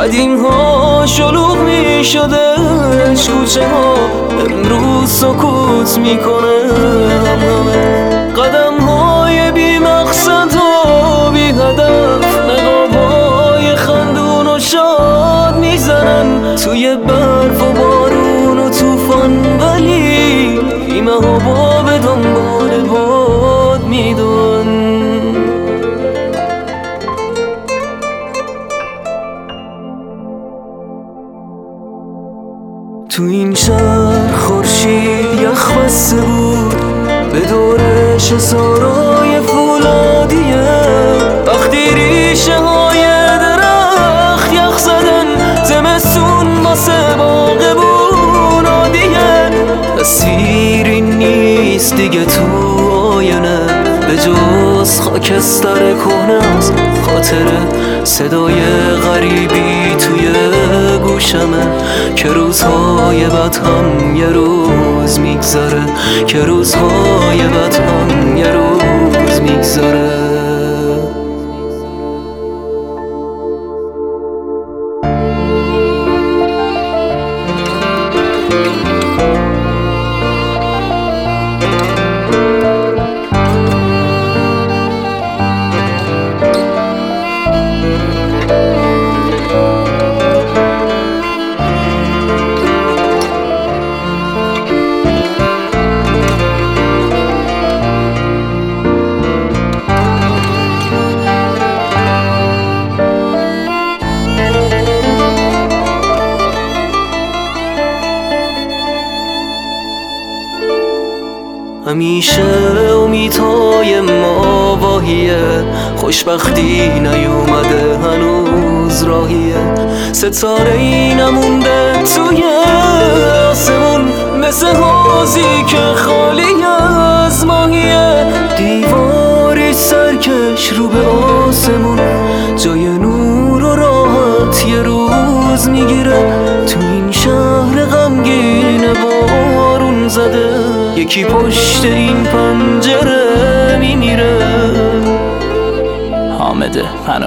قدیم ها شلوغ می شدش کوچه ها، امروز سکوت میکنه همه. قدم های بی مقصد و بی هدف، نقاب های خندون و شاد میزنن توی برف و بارون و توفان، ولی بیمه ها با به دنبال باد میدون. تو این شهر خورشید یخ بسته بود به دورش سارای فولادیه، وقتی ریشه های درخت یخ زدن زمستون واسه باغبون عادیه. تصویری نیست دیگه تو آینه به جز خاکستر کهنه از خاطره، صدای غریبی توی گوشمه که روزهای بد هم یه روز میگذره، که روزهای بد هم یه روز میگذره. همیشه امیدهای ما واهیه، خوشبختی نیومده هنوز راهیه. ستاره‌ای نمونده توی آسمون مثل حوضی که خالی از ماهیه. دیواری سرکش رو به آسمون، جای نور و راحت یه روز میگیره. تو این شهر غمگین بارون زده، یکی پشت این پنجره میمیره. حامد